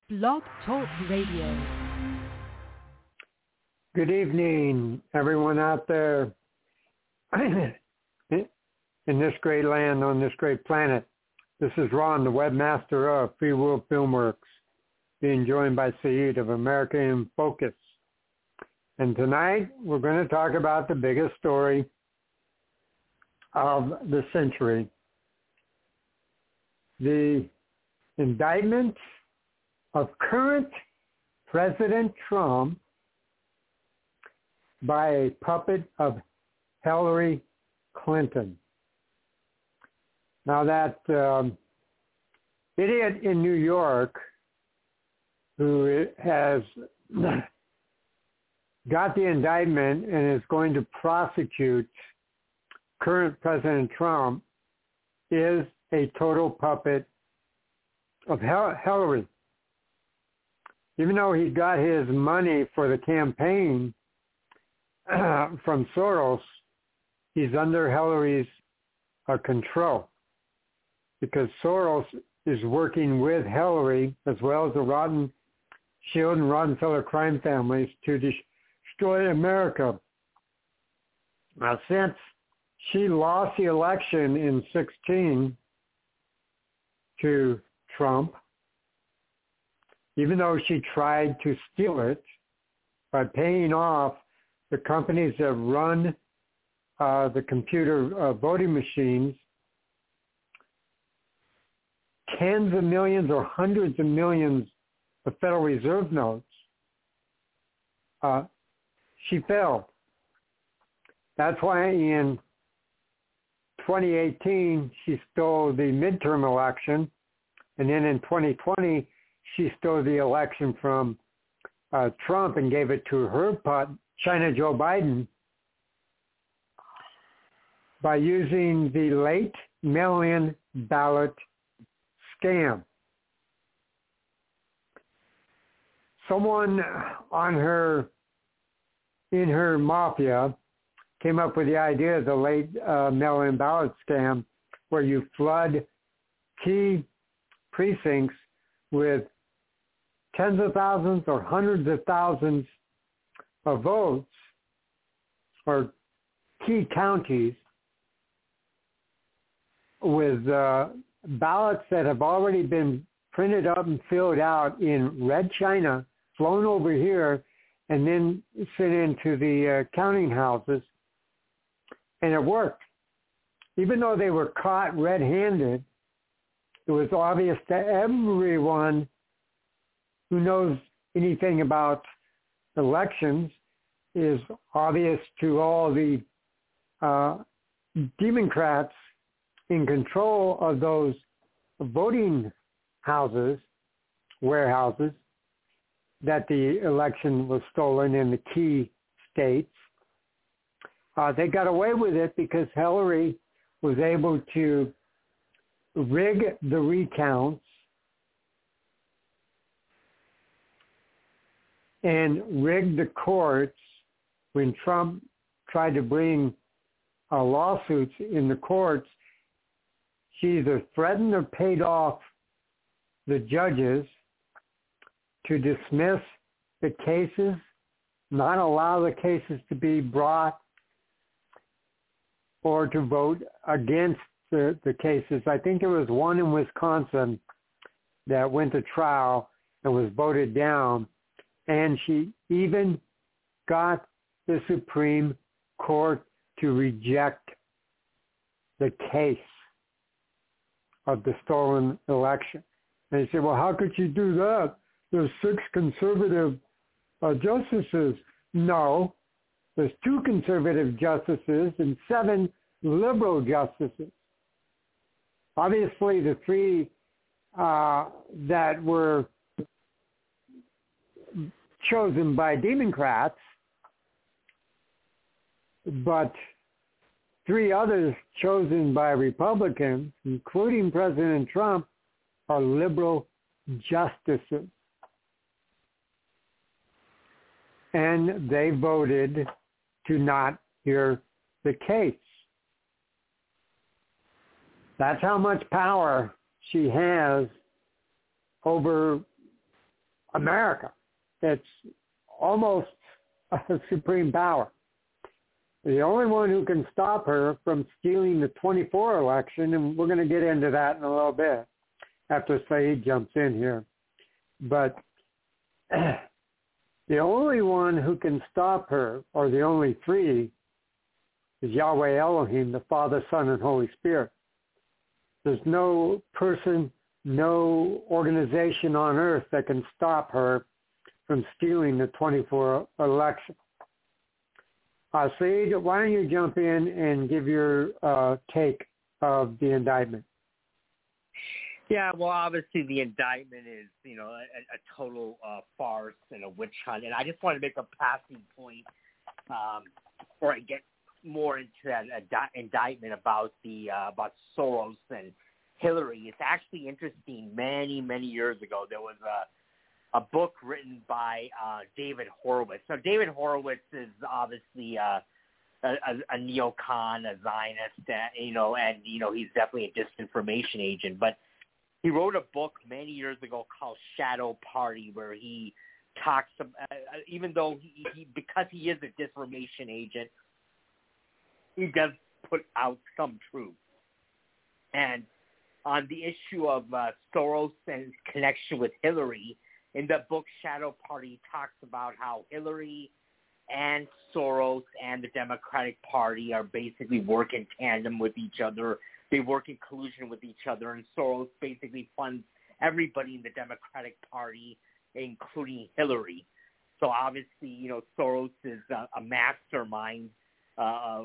Blog Talk Radio. Good evening, everyone out there in this great land, on this great planet. This is Ron, the webmaster of Free Will Filmworks, being joined by Saeed of America in Focus. And tonight, we're going to talk about the biggest story of the century. The indictment of current President Trump by a puppet of Hillary Clinton. Now that idiot in New York who has got the indictment and is going to prosecute current President Trump is a total puppet of Hillary. Even though he got his money for the campaign from Soros, he's under Hillary's control because Soros is working with Hillary as well as the Rotten Shield and Rockefeller crime families to destroy America. Now, since she lost the election in 2016 to Trump, even though she tried to steal it by paying off the companies that run the computer voting machines tens of millions or hundreds of millions of Federal Reserve notes, she failed. That's why in 2018 she stole the midterm election, and then in 2020 she stole the election from Trump and gave it to her China Joe Biden by using the late mail-in ballot scam. Someone in her mafia came up with the idea of the late mail-in ballot scam, where you flood key precincts with tens of thousands or hundreds of thousands of votes, or key counties, with ballots that have already been printed up and filled out in red China, flown over here, and then sent into the counting houses. And it worked. Even though they were caught red-handed, it was obvious to everyone who knows anything about elections, is obvious to all the Democrats in control of those voting houses, warehouses, that the election was stolen in the key states. They got away with it because Hillary was able to rig the recounts and rig the courts when Trump tried to bring lawsuits in the courts. She either threatened or paid off the judges to dismiss the cases, not allow the cases to be brought, or to vote against the cases. I think there was one in Wisconsin that went to trial and was voted down. And she even got the Supreme Court to reject the case of the stolen election. And they said, well, how could she do that? There's 6 conservative justices. No, there's 2 conservative justices and 7 liberal justices. Obviously, the 3 that were chosen by Democrats, but 3 others chosen by Republicans, including President Trump, are liberal justices. And they voted to not hear the case. That's how much power she has over America. It's almost a supreme power. The only one who can stop her from stealing the 24 election, and we're going to get into that in a little bit after Saeed jumps in here. But the only one who can stop her, or the only three, is Yahweh Elohim, the Father, Son, and Holy Spirit. There's no person, no organization on earth that can stop her from stealing the 24 election. Saeed, why don't you jump in and give your take of the indictment? Yeah, well, obviously the indictment is, a total farce and a witch hunt. And I just want to make a passing point before I get more into that indictment about about Soros and Hillary. It's actually interesting. Many, many years ago, there was a book written by David Horowitz. So David Horowitz is obviously a neocon, a Zionist, and he's definitely a disinformation agent. But he wrote a book many years ago called Shadow Party, where he talks, even though he because he is a disinformation agent, he does put out some truth. And on the issue of Soros and his connection with Hillary, in the book Shadow Party, talks about how Hillary and Soros and the Democratic Party are basically work in tandem with each other. They work in collusion with each other, and Soros basically funds everybody in the Democratic Party, including Hillary. So obviously, Soros is a mastermind, a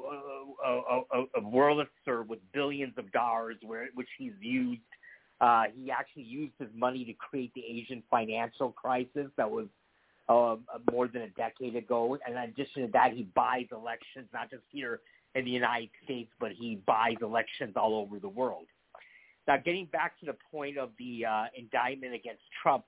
Wurlitzer with billions of dollars, which he's used. He actually used his money to create the Asian financial crisis that was more than a decade ago. And in addition to that, he buys elections, not just here in the United States, but he buys elections all over the world. Now, getting back to the point of the indictment against Trump,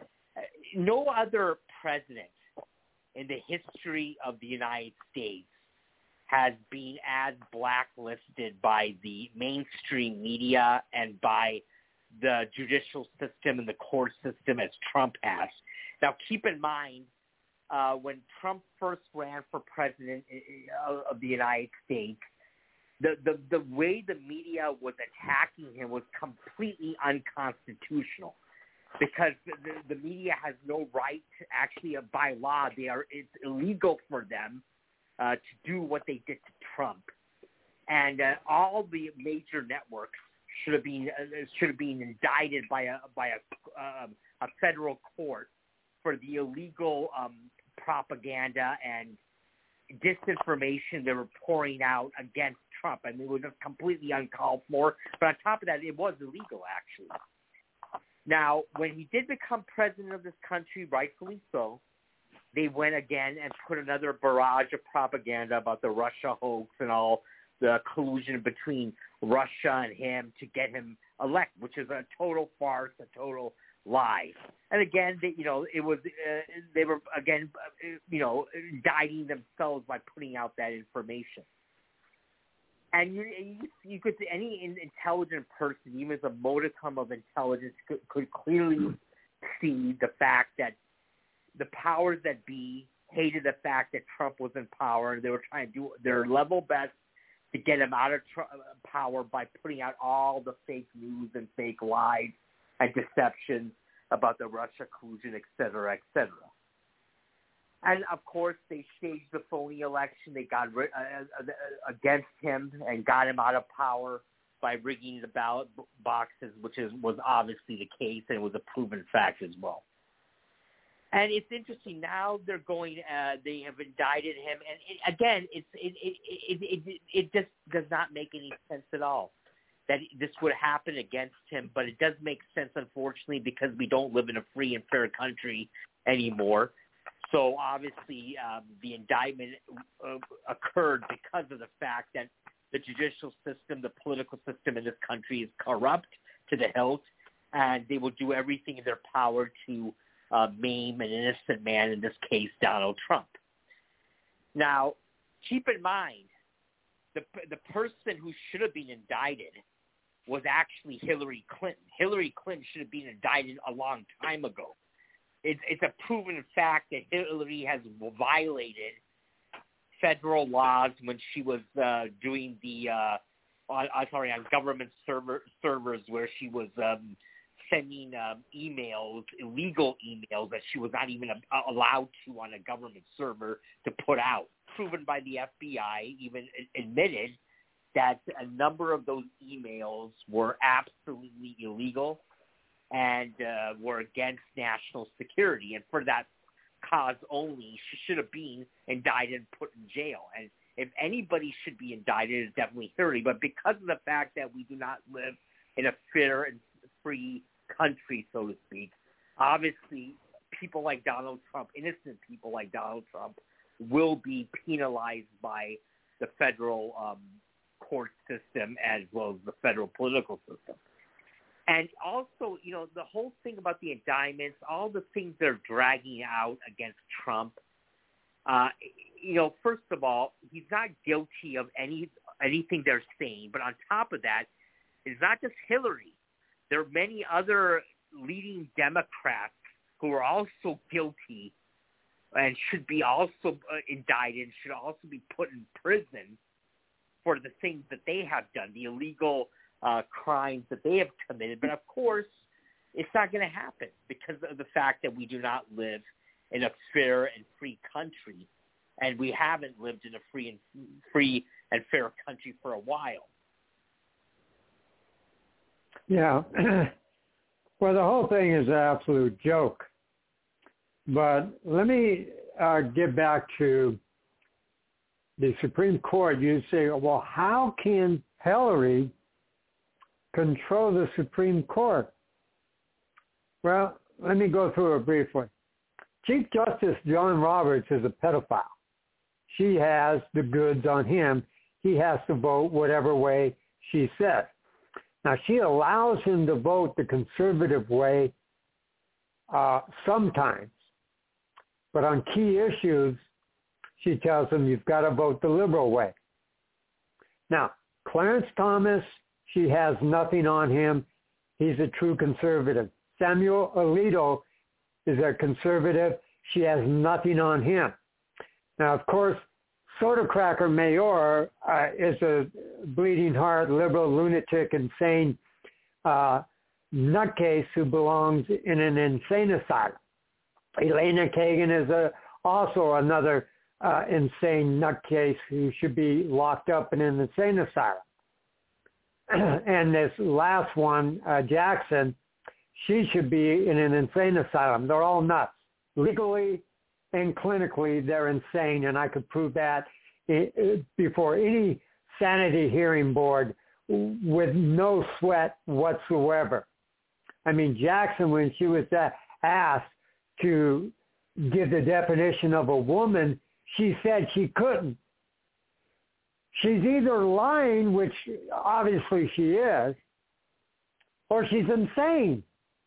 no other president in the history of the United States has been as blacklisted by the mainstream media and by the judicial system and the court system as Trump has. Now, keep in mind, when Trump first ran for president of the United States, the way the media was attacking him was completely unconstitutional, because the media has no right to actually, by law, it's illegal for them to do what they did to Trump. And all the major networks should have been indicted by a federal court for the illegal propaganda and disinformation they were pouring out against Trump. I mean, it was just completely uncalled for. But on top of that, it was illegal, actually. Now, when he did become president of this country, rightfully so, they went again and put another barrage of propaganda about the Russia hoax and all the collusion between Russia and him to get him elected, which is a total farce, a total lie. And again, it was they were again, indicting themselves by putting out that information. And you could see any intelligent person, even as a modicum of intelligence, could clearly see the fact that the powers that be hated the fact that Trump was in power, and they were trying to do their level best to get him out of power by putting out all the fake news and fake lies and deceptions about the Russia collusion, et cetera, et cetera. And, of course, they staged the phony election. They got against him and got him out of power by rigging the ballot boxes, which was obviously the case, and it was a proven fact as well. And it's interesting. Now they're going. They have indicted him, and again, it just does not make any sense at all that this would happen against him. But it does make sense, unfortunately, because we don't live in a free and fair country anymore. So obviously, the indictment occurred because of the fact that the judicial system, the political system in this country is corrupt to the hilt, and they will do everything in their power to maim an innocent man, in this case, Donald Trump. Now, keep in mind, the person who should have been indicted was actually Hillary Clinton. Hillary Clinton should have been indicted a long time ago. it's a proven fact that Hillary has violated federal laws when she was doing the on government servers where she was sending emails, illegal emails that she was not even allowed to on a government server to put out. Proven by the FBI, even admitted that a number of those emails were absolutely illegal and were against national security. And for that cause only, she should have been indicted and put in jail. And if anybody should be indicted, it's definitely Hillary. But because of the fact that we do not live in a fair and free country, so to speak, obviously people like Donald Trump, innocent people like Donald Trump, will be penalized by the federal court system as well as the federal political system. And also, you know, the whole thing about the indictments, all the things they're dragging out against Trump, you know, first of all, he's not guilty of anything they're saying. But on top of that, it's not just Hillary. There are many other leading Democrats who are also guilty and should be also indicted, should also be put in prison for the things that they have done, the illegal crimes that they have committed. But of course, it's not going to happen because of the fact that we do not live in a fair and free country, and we haven't lived in a free and fair country for a while. Yeah. Well, the whole thing is an absolute joke. But let me get back to the Supreme Court. You say, well, how can Hillary control the Supreme Court? Well, let me go through it briefly. Chief Justice John Roberts is a pedophile. She has the goods on him. He has to vote whatever way she says. Now, she allows him to vote the conservative way sometimes. But on key issues, she tells him you've got to vote the liberal way. Now, Clarence Thomas, she has nothing on him. He's a true conservative. Samuel Alito is a conservative. She has nothing on him. Now, of course, Soda Cracker Mayor is a bleeding heart, liberal, lunatic, insane nutcase who belongs in an insane asylum. Elena Kagan is also another insane nutcase who should be locked up in an insane asylum. And this last one, Jackson, she should be in an insane asylum. They're all nuts. Legally and clinically, they're insane, and I could prove that before any sanity hearing board with no sweat whatsoever. I mean, Jackson, when she was asked to give the definition of a woman, she said she couldn't. She's either lying, which obviously she is, or she's insane.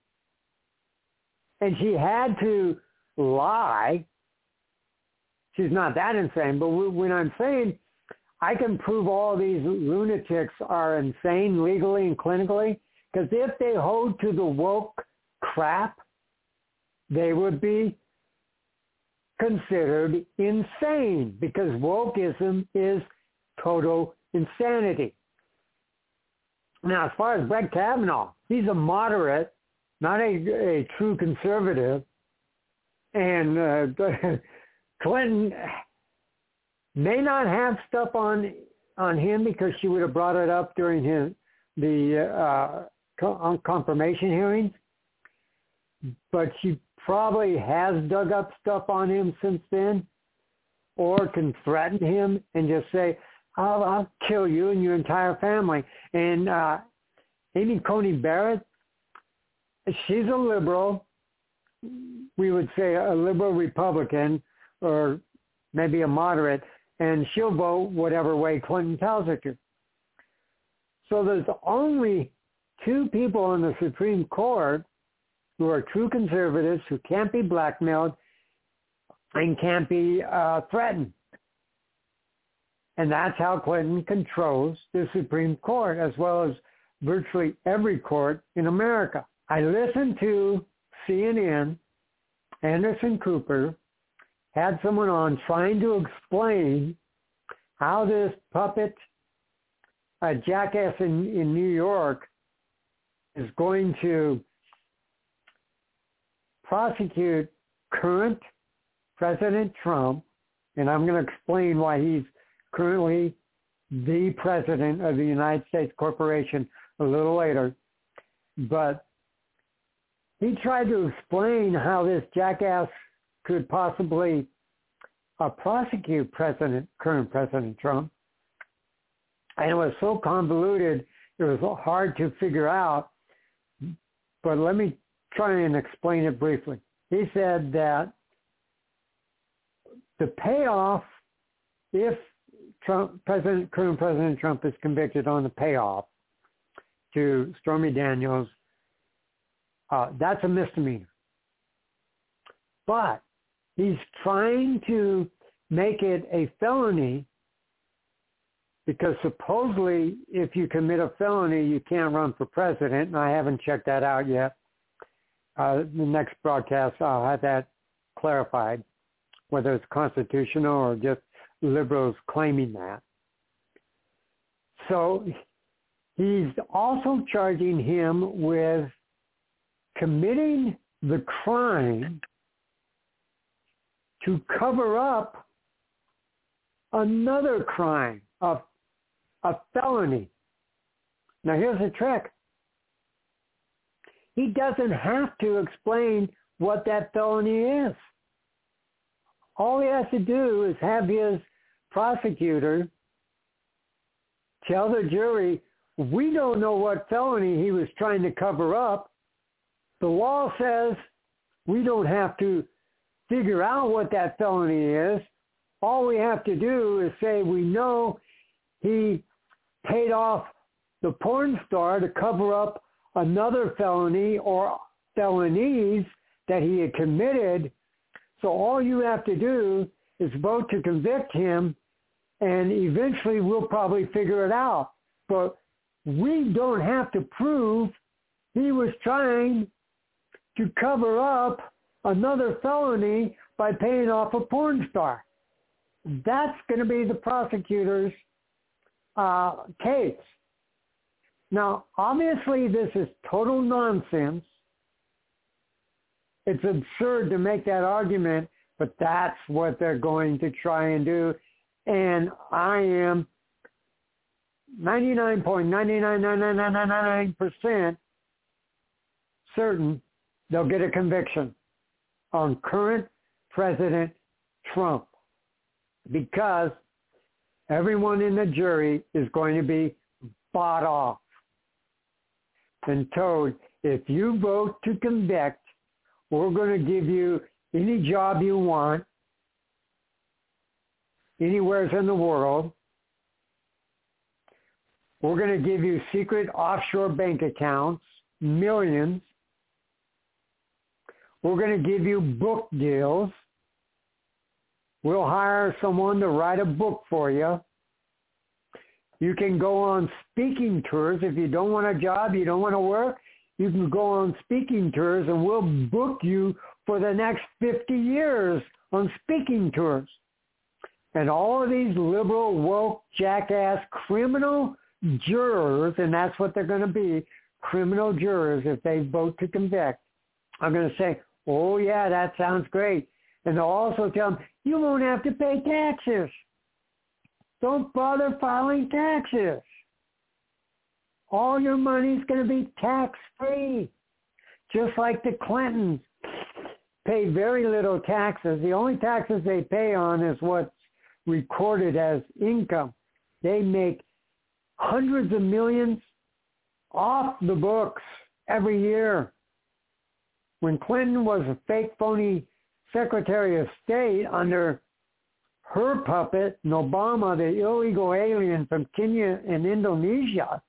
And she had to lie. She's not that insane, but when I'm saying I can prove all these lunatics are insane legally and clinically, because if they hold to the woke crap, they would be considered insane, because wokeism is total insanity. Now, as far as Brett Kavanaugh, he's a moderate, not a true conservative, and Clinton may not have stuff on him because she would have brought it up during the confirmation hearings, but she probably has dug up stuff on him since then, or can threaten him and just say, I'll kill you and your entire family. And Amy Coney Barrett, she's a liberal. We would say a liberal Republican, or maybe a moderate, and she'll vote whatever way Clinton tells her to. So there's only two people on the Supreme Court who are true conservatives, who can't be blackmailed and can't be threatened. And that's how Clinton controls the Supreme Court, as well as virtually every court in America. I listen to CNN Anderson Cooper had someone on trying to explain how this puppet, a jackass in New York, is going to prosecute current President Trump, and I'm going to explain why he's currently the president of the United States Corporation a little later. But he tried to explain how this jackass could possibly prosecute current President Trump. And it was so convoluted, it was hard to figure out. But let me try and explain it briefly. He said that the payoff, if current President Trump is convicted on the payoff to Stormy Daniels, that's a misdemeanor. But he's trying to make it a felony because supposedly if you commit a felony, you can't run for president, and I haven't checked that out yet. The next broadcast, I'll have that clarified, whether it's constitutional or just liberals claiming that. So he's also charging him with committing the crime to cover up another crime, a felony. Now here's the trick. He doesn't have to explain what that felony is. All he has to do is have his prosecutor tell the jury, we don't know what felony he was trying to cover up. The law says we don't have to figure out what that felony is. All we have to do is say we know he paid off the porn star to cover up another felony or felonies that he had committed. So all you have to do is vote to convict him, and eventually we'll probably figure it out. But we don't have to prove he was trying to cover up another felony by paying off a porn star. That's going to be the prosecutor's case. Now, obviously, this is total nonsense. It's absurd to make that argument, but that's what they're going to try and do. And I am 99.99999% certain they'll get a conviction on current President Trump because everyone in the jury is going to be bought off and told, if you vote to convict, we're going to give you any job you want, anywhere in the world. We're going to give you secret offshore bank accounts, millions. We're going to give you book deals. We'll hire someone to write a book for you. You can go on speaking tours. If you don't want a job, you don't want to work, you can go on speaking tours and we'll book you for the next 50 years on speaking tours. And all of these liberal, woke, jackass, criminal jurors, and that's what they're going to be, criminal jurors, if they vote to convict, are going to say, oh, yeah, that sounds great. And they'll also tell them, you won't have to pay taxes. Don't bother filing taxes. All your money's going to be tax-free. Just like the Clintons pay very little taxes. The only taxes they pay on is what's recorded as income. They make hundreds of millions off the books every year. When Clinton was a fake, phony Secretary of State under her puppet, and Obama, the illegal alien from Kenya and Indonesia,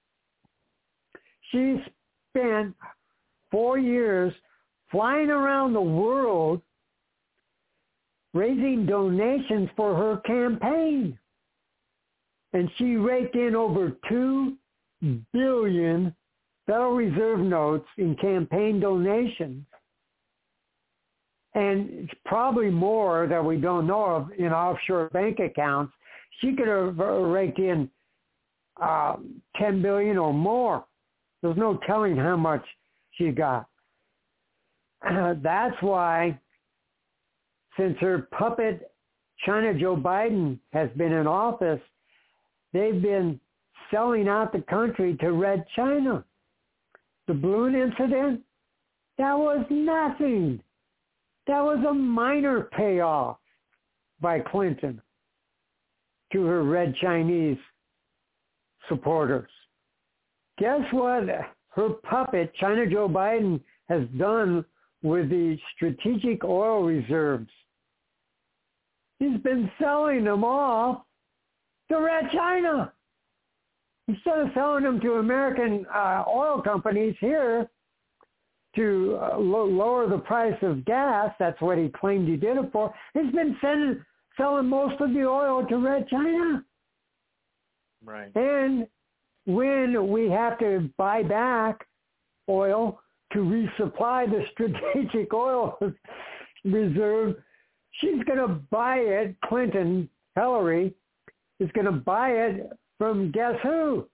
she spent 4 years flying around the world raising donations for her campaign. And she raked in over 2 billion Federal Reserve notes in campaign donations. and it's probably more that we don't know of in offshore bank accounts. She could have raked in $10 billion or more. There's no telling how much she got. That's why, since her puppet China Joe Biden has been in office, they've been selling out the country to Red China. The balloon incident, that was nothing. That was a minor payoff by Clinton to her Red Chinese supporters. Guess what her puppet, China Joe Biden, has done with the strategic oil reserves? He's been selling them off to Red China. Instead of selling them to American oil companies here to lower the price of gas, that's what he claimed he did it for, he's been selling most of the oil to Red China. Right. And when we have to buy back oil to resupply the strategic oil reserve, she's going to buy it, Clinton, Hillary, is going to buy it from guess who?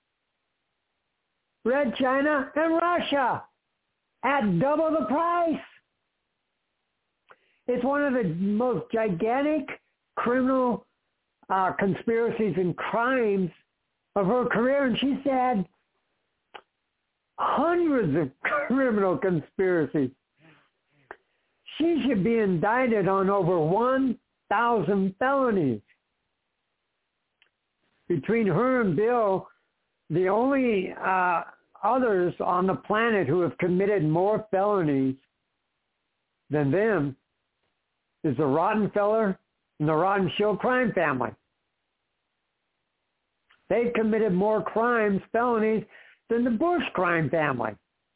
Red China and Russia at double the price. It's one of the most gigantic criminal conspiracies and crimes of her career, and she's had hundreds of criminal conspiracies. She should be indicted on over 1,000 felonies. Between her and Bill, the only others on the planet who have committed more felonies than them is the Rockefeller and the Rothschild crime family. They've committed more crimes, felonies, than the Bush crime family.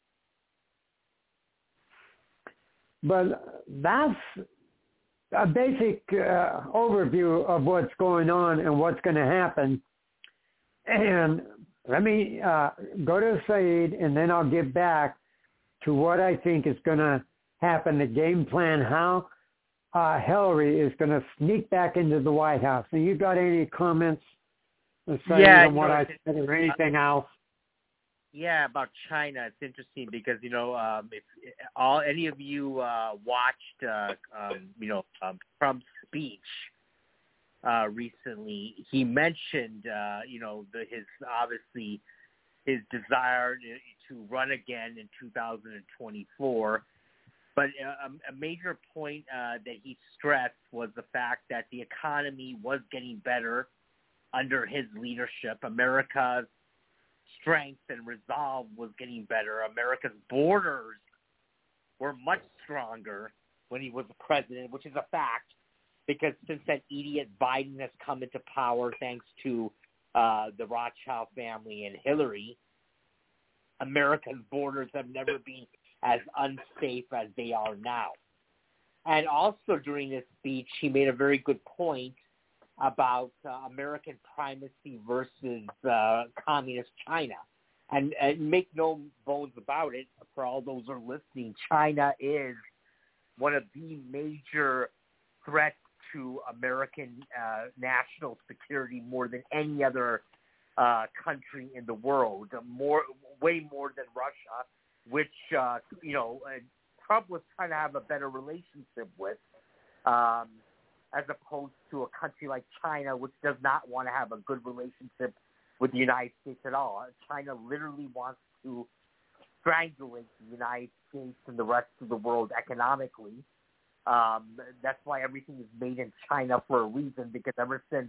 But that's a basic overview of what's going on and what's going to happen. And let me go to Saeed, and then I'll get back to what I think is going to happen, the game plan, how Hillary is going to sneak back into the White House. And you got any comments, Saeed, on what I said or anything else? Yeah, about China, it's interesting because if any of you watched Trump's speech recently, he mentioned his desire to run again in 2024. But a major point that he stressed was the fact that the economy was getting better under his leadership. America's strength and resolve was getting better. America's borders were much stronger when he was the president, which is a fact, because since that idiot Biden has come into power, thanks to the Rothschild family and Hillary, America's borders have never been as unsafe as they are now. And also during this speech, he made a very good point about American primacy versus communist China. And make no bones about it, for all those who are listening, China is one of the major threats to American national security more than any other country in the world, way more than Russia, which, Trump was trying to have a better relationship with, as opposed to a country like China, which does not want to have a good relationship with the United States at all. China literally wants to strangulate the United States and the rest of the world economically. That's why everything is made in China for a reason, because ever since,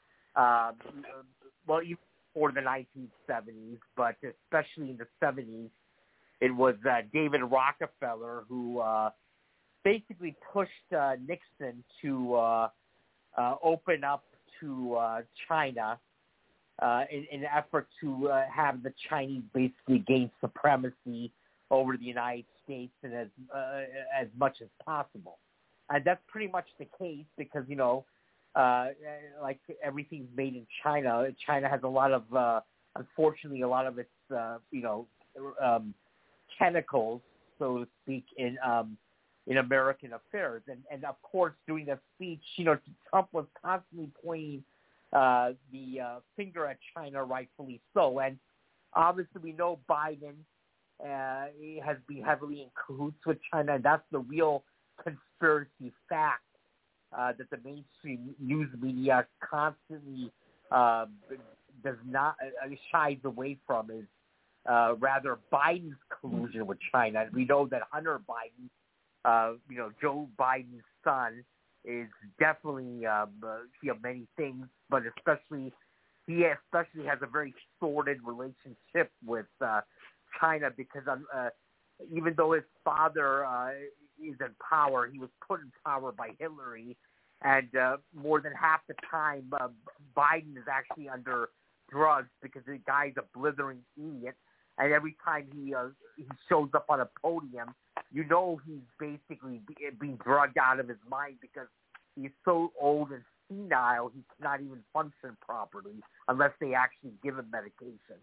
even before the 1970s, but especially in the 70s, it was David Rockefeller who basically pushed Nixon to open up to China in an effort to have the Chinese basically gain supremacy over the United States and as much as possible. And that's pretty much the case because, like everything's made in China, China has a lot of, unfortunately, a lot of its, tentacles, so to speak, in in American affairs. And of course, during that speech, Trump was constantly pointing the finger at China, rightfully so. And obviously, we know Biden has been heavily in cahoots with China, and that's the real conspiracy fact that the mainstream news media constantly does not shies away from, is rather Biden's collusion with China. And we know that Hunter Biden, Joe Biden's son, is definitely many things, but he especially has a very sordid relationship with China, because even though his father is in power, he was put in power by Hillary, and more than half the time Biden is actually under drugs because the guy's a blithering idiot, and every time he shows up on a podium, he's basically being drugged out of his mind because he's so old and senile he cannot even function properly unless they actually give him medication.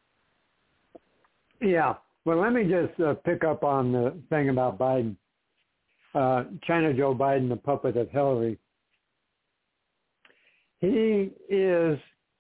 Yeah. Well, let me just pick up on the thing about Biden. China Joe Biden, the puppet of Hillary. He is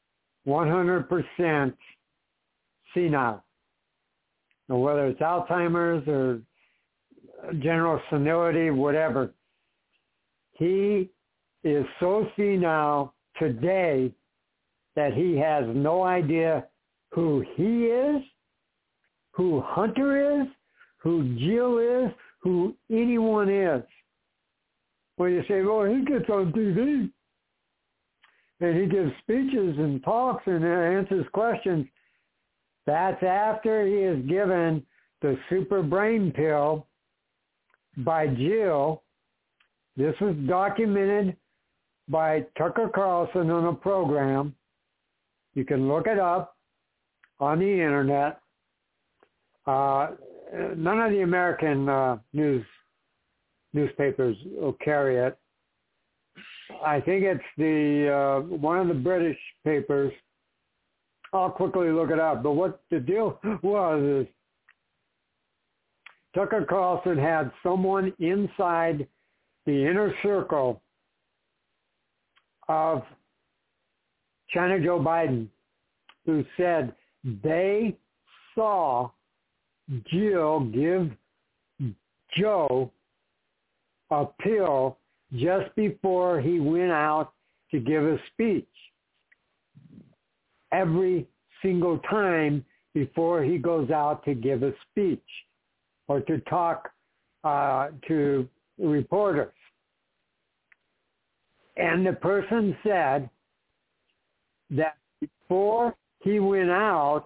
100% senile. Now, whether it's Alzheimer's or general senility, whatever. He is so senile today that he has no idea who he is, who Hunter is, who Jill is, who anyone is. When you say, well, he gets on TV and he gives speeches and talks and answers questions, that's after he is given the super brain pill by Jill. This was documented by Tucker Carlson on a program. You can look it up on the internet. None of the American newspapers will carry it. I think it's the one of the British papers. I'll quickly look it up. But what the deal was is Tucker Carlson had someone inside the inner circle of China Joe Biden who said they saw Jill give Joe a pill just before he went out to give a speech. Every single time before he goes out to give a speech or to talk to reporters. And the person said that before he went out,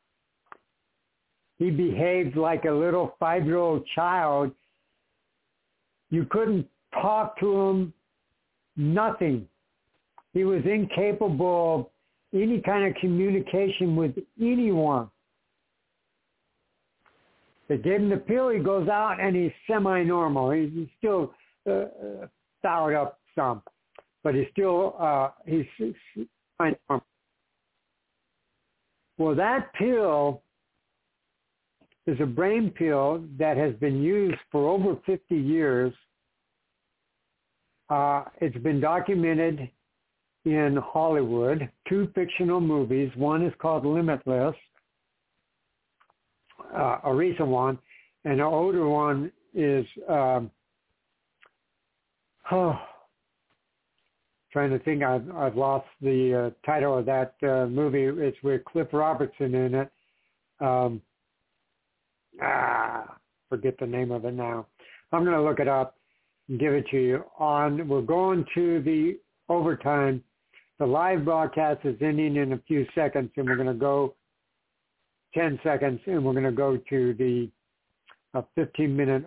he behaved like a little 5-year-old child. You couldn't talk to him, nothing. He was incapable of any kind of communication with anyone. They gave him the pill, he goes out and he's semi-normal. He's still soured up some, but he's still, he's semi-normal. Well, that pill is a brain pill that has been used for over 50 years. It's been documented in Hollywood, 2 fictional movies. One is called Limitless, a recent one, and an older one is, trying to think, I've lost the title of that movie. It's with Cliff Robertson in it. Forget the name of it now. I'm going to look it up and give it to you. We're going to the overtime. The live broadcast is ending in a few seconds, and we're going to go 10 seconds, and we're going to go to the 15-minute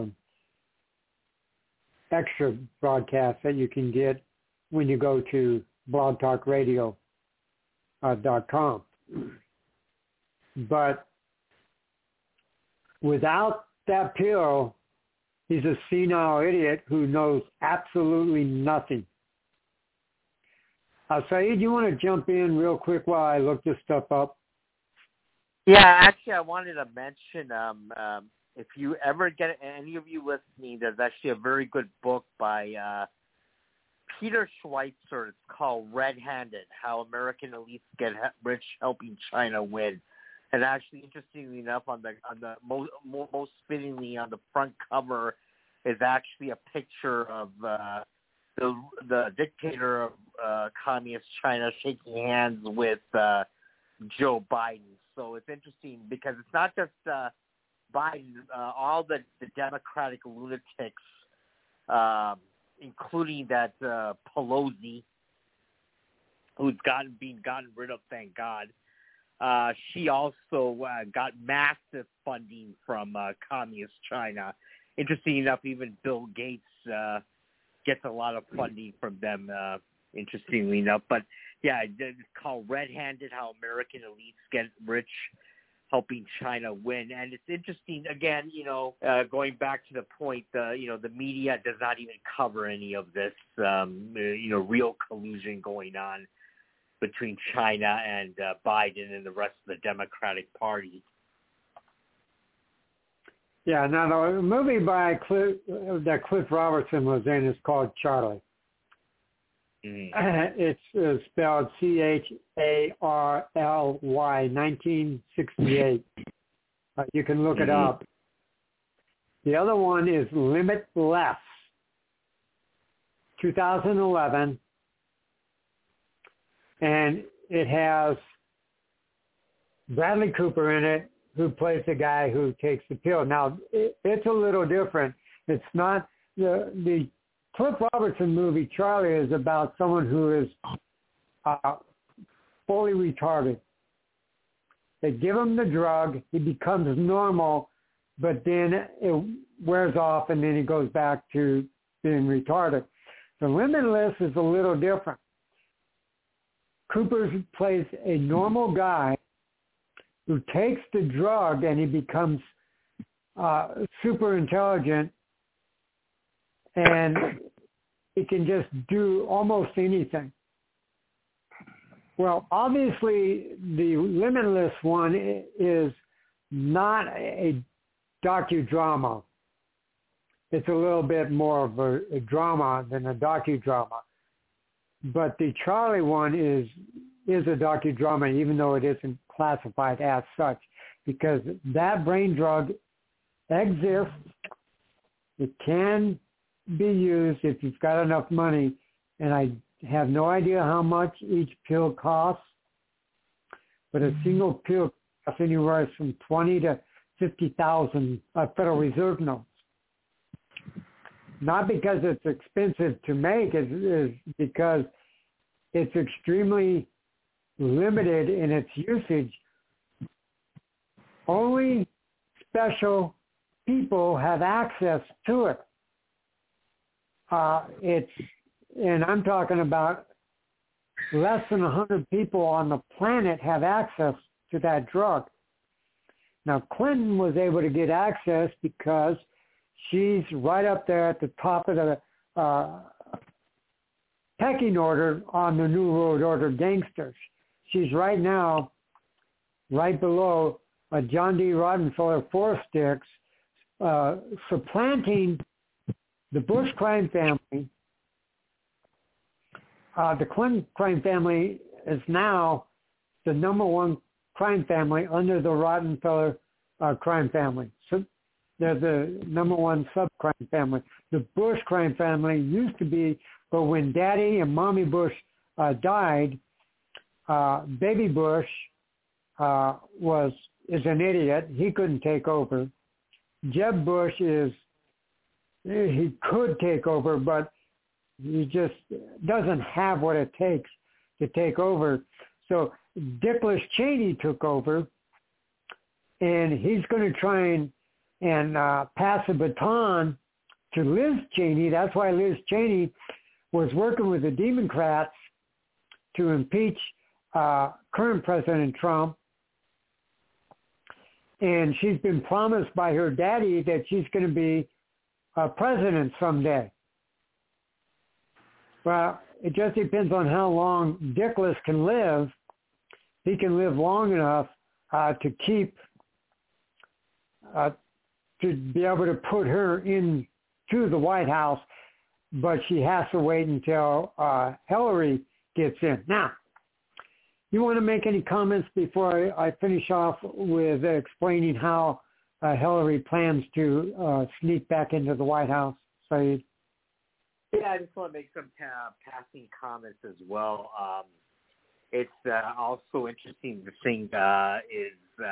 extra broadcast that you can get when you go to blogtalkradio.com. But without that pill, he's a senile idiot who knows absolutely nothing. Saeed, you want to jump in real quick while I look this stuff up? Yeah, actually, I wanted to mention if you ever get any of you listening, there's actually a very good book by Peter Schweitzer. It's called Red-Handed: How American Elites Get Rich Helping China Win. And actually, interestingly enough, on the most fittingly on the front cover is actually a picture of the dictator of communist China shaking hands with Joe Biden. So it's interesting because it's not just Biden, all the Democratic lunatics, including that Pelosi, who's been gotten rid of, thank God. She also got massive funding from communist China. Interesting enough, even Bill Gates gets a lot of funding from them, interestingly enough. But, yeah, it's called Red-Handed: How American Elites Get Rich Helping China Win. And it's interesting, again, going back to the point, the media does not even cover any of this, real collusion going on between China and Biden and the rest of the Democratic Party. Yeah, now the movie by that Cliff Robertson was in is called Charlie. It's spelled Charly, 1968. You can look it up. The other one is Limitless, 2011. And it has Bradley Cooper in it, who plays the guy who takes the pill. Now, it's a little different. It's not the Cliff Robertson movie, Charlie, is about someone who is fully retarded. They give him the drug, he becomes normal, but then it wears off and then he goes back to being retarded. The Limitless is a little different. Cooper plays a normal guy who takes the drug and he becomes super intelligent, and he can just do almost anything. Well, obviously, the Limitless one is not a docudrama. It's a little bit more of a drama than a docudrama. But the Charlie one is a docudrama, even though it isn't classified as such, because that brain drug exists. It can be used if you've got enough money, and I have no idea how much each pill costs, but a single pill costs anywhere from 20 to 50,000 Federal Reserve notes. Not because it's expensive to make, it's because it's extremely limited in its usage. Only special people have access to it. And I'm talking about less than 100 people on the planet have access to that drug. Now, Clinton was able to get access because she's right up there at the top of the pecking order on the New World Order gangsters. She's right now right below John D. Rockefeller Four Sticks, supplanting the Bush crime family. The Clinton crime family is now the number one crime family under the Rockefeller crime family. So they're the number one sub-crime family. The Bush crime family used to be, but when Daddy and Mommy Bush died, Baby Bush is an idiot. He couldn't take over. Jeb Bush he could take over, but he just doesn't have what it takes to take over. So Dickless Cheney took over, and he's going to try and pass the baton to Liz Cheney. That's why Liz Cheney was working with the Democrats to impeach current President Trump. And she's been promised by her daddy that she's going to be president someday. Well, it just depends on how long Dickless can live. He can live long enough to keep to be able to put her into the White House, but she has to wait until Hillary gets in. Now, you want to make any comments before I finish off with explaining how Hillary plans to sneak back into the White House, Saeed? Yeah, I just want to make some passing comments as well. It's also interesting. The thing is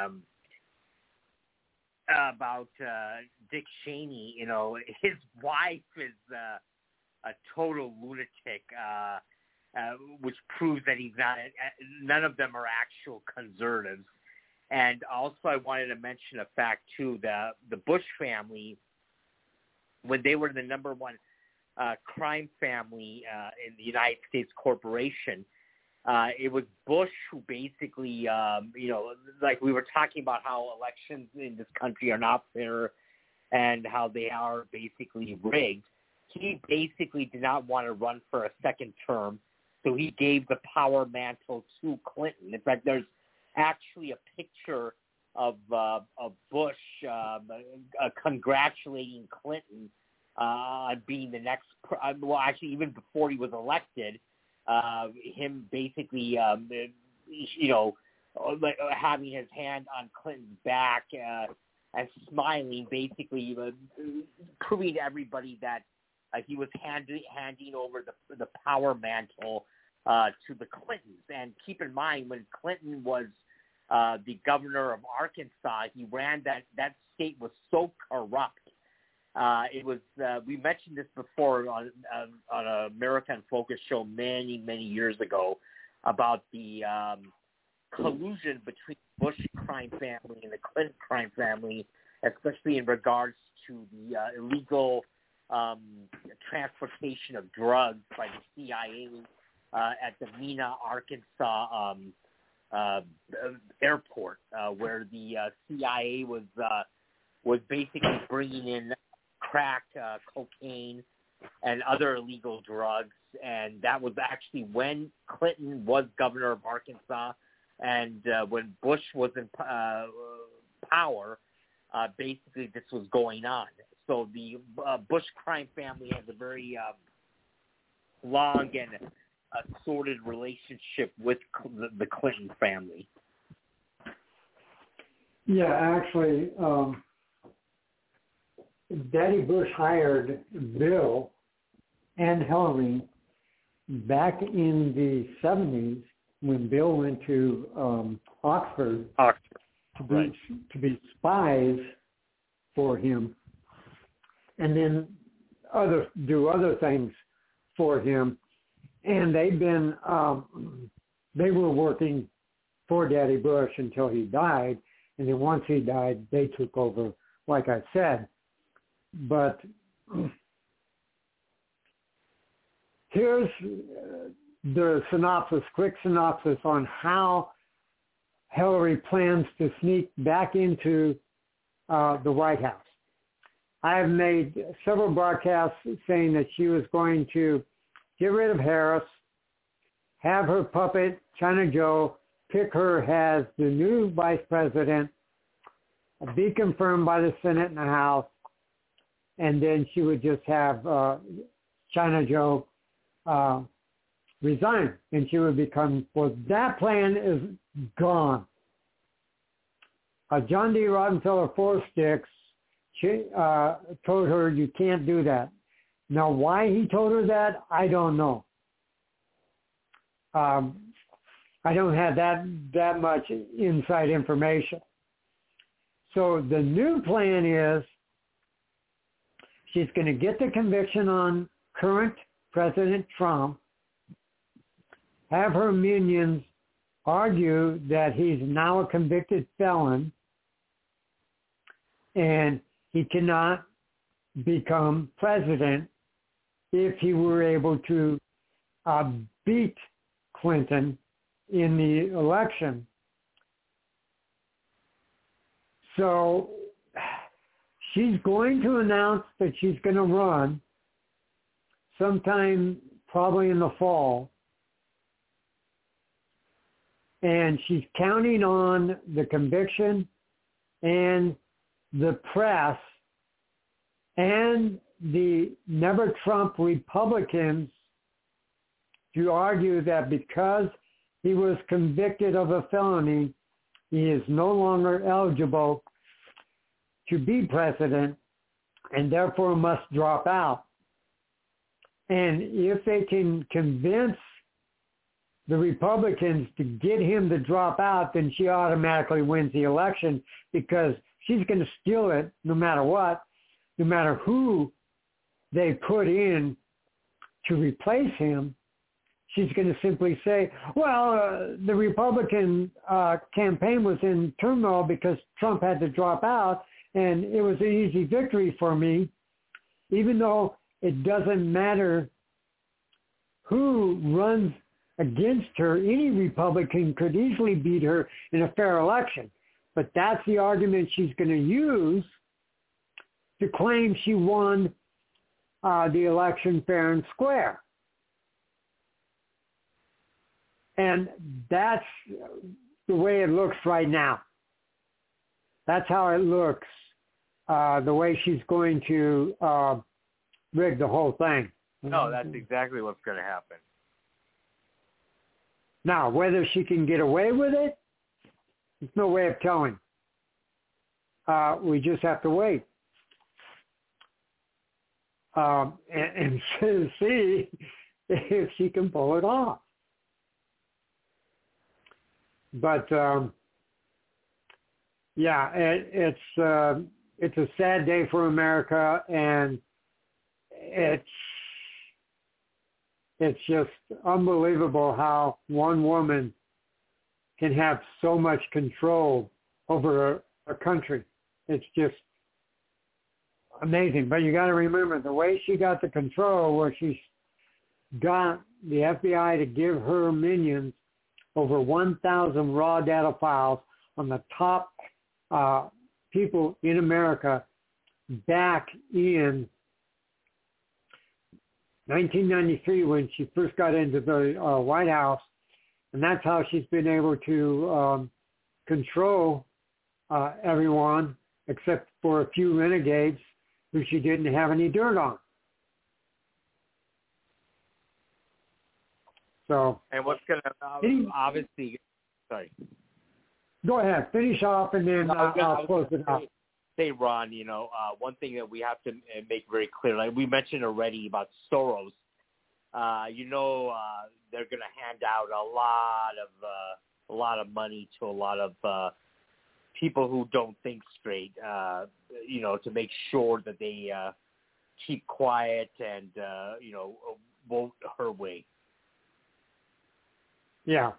about Dick Cheney. You know, his wife is a total lunatic, which proves that he's not. None of them are actual conservatives. And also, I wanted to mention a fact too: the Bush family, when they were the number one crime family in the United States corporation, it was Bush who basically, like we were talking about how elections in this country are not fair and how they are basically rigged. He basically did not want to run for a second term, so he gave the power mantle to Clinton. In fact, there's actually a picture of Bush congratulating Clinton being the next, well, actually, even before he was elected, him basically, having his hand on Clinton's back and smiling, basically proving to everybody that he was handing over the power mantle to the Clintons. And keep in mind, when Clinton was the governor of Arkansas, he ran that state was so corrupt. It was we mentioned this before on an American Focus show many years ago about the collusion between the Bush crime family and the Clinton crime family, especially in regards to the illegal transportation of drugs by the CIA at the Mena, Arkansas airport, where the CIA was basically bringing in crack, cocaine, and other illegal drugs. And that was actually when Clinton was governor of Arkansas, and when Bush was in power, basically this was going on. So the Bush crime family has a very long and sordid relationship with the Clinton family. Yeah, actually, Daddy Bush hired Bill and Hillary back in the 70s when Bill went to Oxford to be spies for him, and then do other things for him. And they've been they were working for Daddy Bush until he died, and then once he died, they took over, like I said. But here's the synopsis, quick synopsis on how Hillary plans to sneak back into the White House. I have made several broadcasts saying that she was going to get rid of Harris, have her puppet, China Joe, pick her as the new vice president, be confirmed by the Senate and the House, and then she would just have China Joe resign, and she would become, well, that plan is gone. John D. Rockefeller Four Sticks told her, you can't do that. Now, why he told her that, I don't know. I don't have that much inside information. So the new plan is she's going to get the conviction on current President Trump, have her minions argue that he's now a convicted felon and he cannot become president if he were able to beat Clinton in the election. So she's going to announce that she's going to run sometime probably in the fall. And she's counting on the conviction and the press and the Never Trump Republicans to argue that because he was convicted of a felony, he is no longer eligible to be president and therefore must drop out. And if they can convince the Republicans to get him to drop out, then she automatically wins the election because she's going to steal it no matter what, no matter who they put in to replace him. She's going to simply say, well, the Republican campaign was in turmoil because Trump had to drop out, and it was an easy victory for me, even though it doesn't matter who runs against her. Any Republican could easily beat her in a fair election. But that's the argument she's going to use to claim she won the election fair and square. And that's the way it looks right now. That's how it looks, the way she's going to rig the whole thing. No, that's exactly what's going to happen. Now, whether she can get away with it, there's no way of telling. We just have to wait and see if she can pull it off. But yeah, it's a sad day for America, and it's just unbelievable how one woman can have so much control over a country. It's just amazing. But you got to remember the way she got the control, where she's got the FBI to give her minions over 1,000 raw data files on the top people in America back in 1993 when she first got into the White House. And that's how she's been able to control everyone except for a few renegades who she didn't have any dirt on. So, and what's going to obviously, sorry. Go ahead, finish off, and then I'll close it out. Say, Ron, one thing that we have to make very clear, like we mentioned already about Soros, they're going to hand out a lot of money to a lot of people who don't think straight, to make sure that they keep quiet and vote her way. Yeah.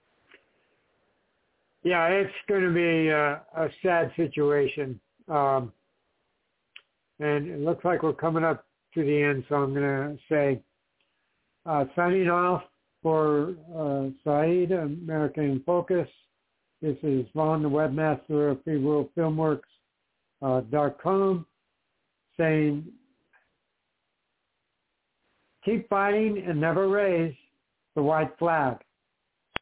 Yeah, it's going to be a sad situation. And it looks like we're coming up to the end, so I'm going to say signing off for Saeed, American in Focus. This is Ron, the webmaster of freeworldfilmworks.com, saying keep fighting and never raise the white flag.